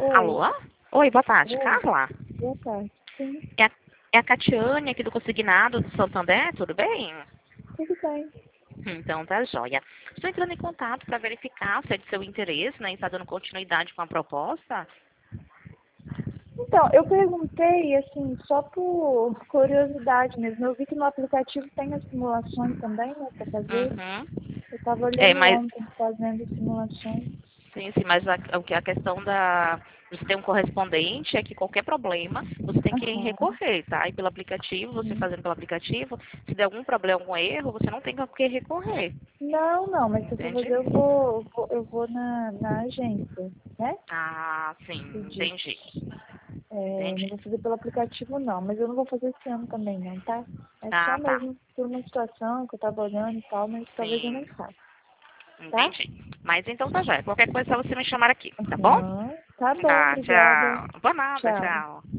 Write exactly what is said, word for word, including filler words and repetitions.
Alô? Oi. Oi, boa tarde, Oi. Carla? Boa tarde. Sim, É a, é a Catiane aqui do Consignado do Santander, tudo bem? tudo bem. Então tá joia. Estou entrando em contato para verificar se é de seu interesse, né, em estar dando continuidade com a proposta. Então, eu perguntei, assim, só por curiosidade mesmo. Eu vi que no aplicativo tem as simulações também, né, para fazer. Uhum. Eu estava É, olhando mas ontem, fazendo simulações. sim, sim, mas a, o que a questão da você ter um correspondente é que qualquer problema você tem que Aham. recorrer, tá? E pelo aplicativo, você Sim. fazendo pelo aplicativo, se der algum problema, algum erro, você não tem com que recorrer, Não, não, mas se eu for entende? fazer, eu vou, eu vou, eu vou na, na agência, né? Ah, sim, Pedir. entendi. É, não Entendi. vou fazer pelo aplicativo, não. Mas eu não vou fazer esse ano também, não, tá? É só Ah, tá. mesmo por uma situação que eu tava olhando e tal, mas talvez eu não Sim, faça, tá? entendi. Mas então tá já. Qualquer coisa é só você me chamar aqui, tá bom? Aham. Tá bom, Tá, obrigada. tchau. Boa nada, Tchau. tchau.